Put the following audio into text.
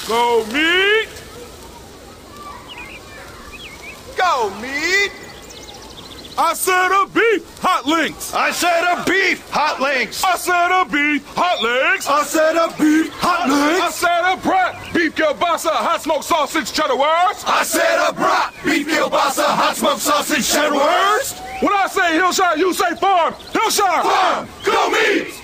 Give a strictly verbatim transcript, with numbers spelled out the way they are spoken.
Go meat! Go meat! I said a beef hot links! I said a beef hot links! I said a beef hot links! I said a beef hot links! I said a brat beef kielbasa hot smoked sausage cheddar wurst! I said a brat beef kielbasa hot smoked sausage cheddar wurst! When I say Hillshire, you say farm! Hillshire! Farm! Go meat!